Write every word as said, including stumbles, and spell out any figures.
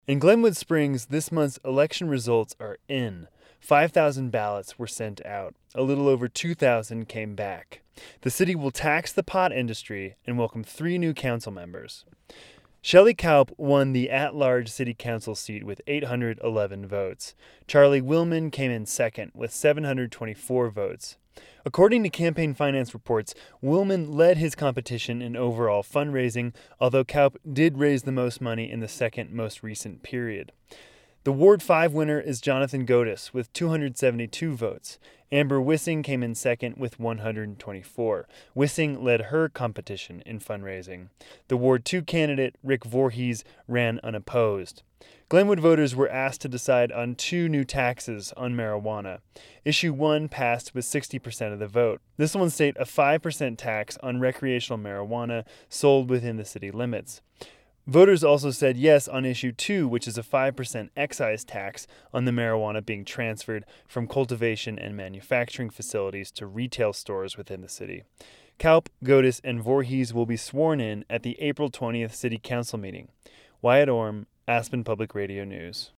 In Glenwood Springs, this month's election results are in. five thousand ballots were sent out. A little over two thousand came back. The city will tax the pot industry and welcome three new council members. Shelley Kaup won the at-large city council seat with eight hundred eleven votes. Charlie Willman came in second with seven hundred twenty-four votes. According to campaign finance reports, Willman led his competition in overall fundraising, although Kaup did raise the most money in the second most recent period. The Ward five winner is Jonathan Godis with two hundred seventy-two votes. Amber Wissing came in second with one hundred twenty-four. Wissing led her competition in fundraising. The Ward two candidate, Rick Voorhees, ran unopposed. Glenwood voters were asked to decide on two new taxes on marijuana. Issue one passed with sixty percent of the vote. This one state a five percent tax on recreational marijuana sold within the city limits. Voters also said yes on Issue two, which is a five percent excise tax on the marijuana being transferred from cultivation and manufacturing facilities to retail stores within the city. Kaup, Godis, and Voorhees will be sworn in at the April twentieth City Council meeting. Wyatt Orm, Aspen Public Radio News.